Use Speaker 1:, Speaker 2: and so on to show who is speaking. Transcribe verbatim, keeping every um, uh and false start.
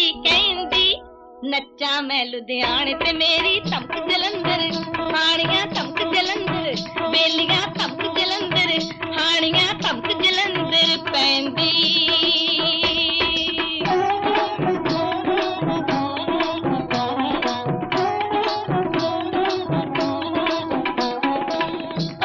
Speaker 1: की कहंदी नच्चा मैं लुधियाने ते मेरी धमक जलंधर, साड़ियां धमक जलंधर, बेलियां